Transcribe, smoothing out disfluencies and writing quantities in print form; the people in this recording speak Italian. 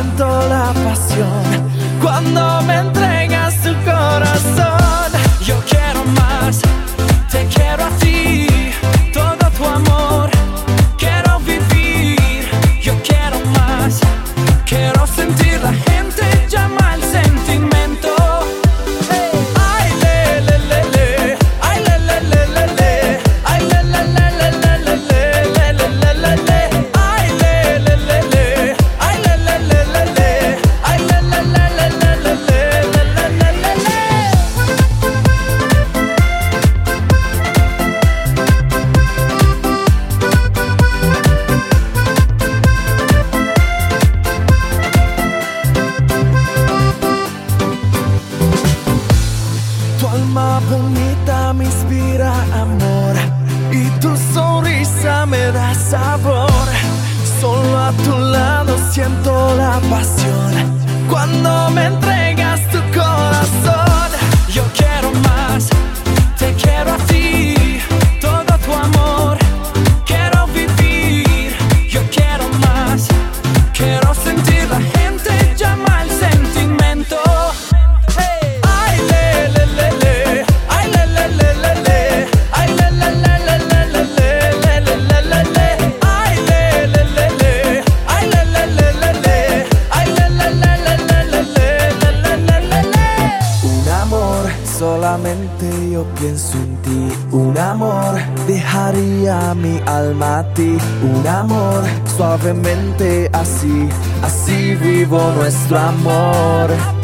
siento la pasión cuando me entregas tu corazón. Yo quiero más, te quiero a ti, todo tu amor quiero vivir. Yo quiero más, quiero sentir la gente llama el sentimiento. Ay, le, le, le, le. Ay, le, le, le, le, le. Ay, le, le, le, le, le, le, le, le, le, le, le. Ay, le, le, le, le. Ay, le, le, le, le, le. Ay, le, le, le, le, le, le, le, le, le, le, le. Tu alma bonita me inspira amor y tu sonrisa me da sabor. Solo a tu lado siento la pasión cuando me entregas tu corazón. Yo quiero más, te quiero a ti, todo tu amor quiero vivir. Yo quiero más, quiero sentir la gente llama el sentimiento. Ay, le, le, le, le. Ay, le, le, le, le, le. Ay, le, le, le, le, le, le, le, le, le, le, le. Ay, le, le, le, le. Ay, le, le, le, le, le. Ay, le, le, le, le, le, le, le, le, le, le. Un amor, solamente yo pienso en ti. Un amor, dejaría mi alma a ti. Un amor, suavemente así, así vivo nuestro amor.